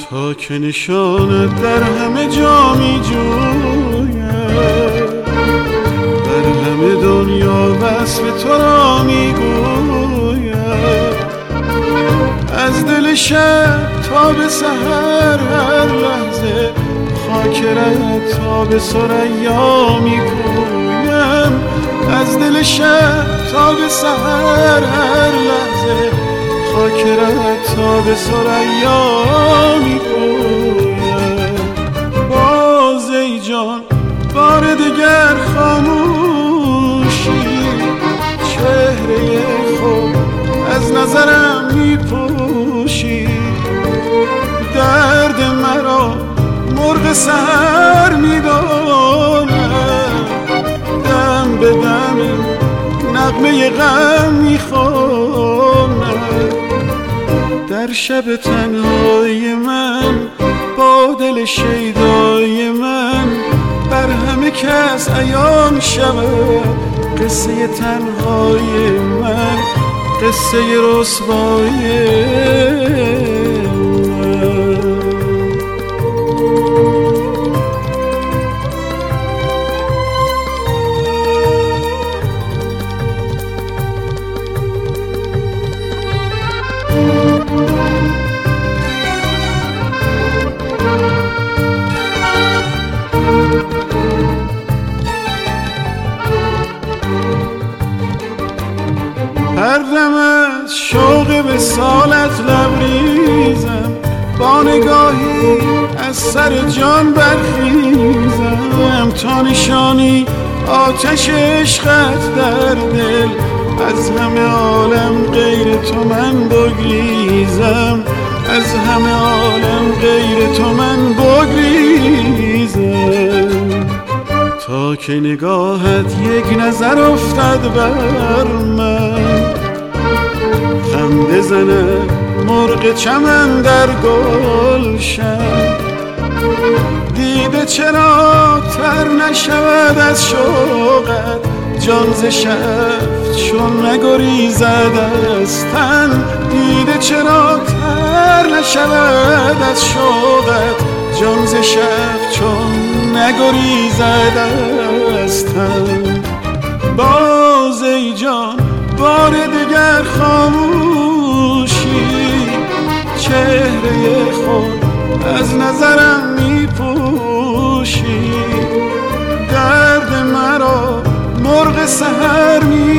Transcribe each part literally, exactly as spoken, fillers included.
تا که نشانت در همه جا می جویم، در همه دنیا وصف تو را می گویم. از دل شب تا به سحر هر لحظه خاکرت تا به ثریا می پویم. از دل شب تا به سحر هر لحظه خاکرت تا به ثریا می پویم. باز ای جان بار دگر خاموشی، چهره خود از نظرم می پوشی. درد مرا مرغ سحر می دانم، دم به دم نغمه غم می خوانم. در شب تنهای من با دل شیدای من، بر همه کس عیان شود قصه تنهای من، قصه رسوای من. هر دم از شوق به سالت لبریزم، با نگاهی از سر جان برخیزم. تا نشانی آتش عشقت در دل، از همه عالم غیر تو من بگریزم، از همه عالم غیر تو من بگریزم. تا که نگاهت یک نظر افتد بر من، خنده زنه مرغ چمن در گلشن. دیده چرا تر نشود از شوقت، جان ز شف چون نگریزد از تن. دیده چرا تر نشود از شوقت، جان ز شف چون نگریزد از تن. باز ای جان بار دگر خاموشی، چهره خود از نظرم می پوشی. درد مرا مرغ سحر می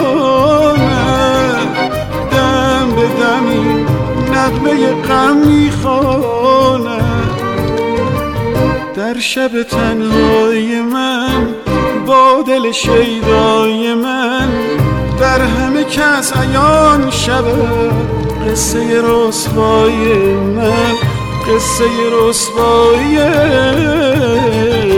داند، دم به دمی نغمه غم می خواند. در شب تنهای من با دل شیدای من، در همه کس عیان شود قصه رسوای من، قصه رسوای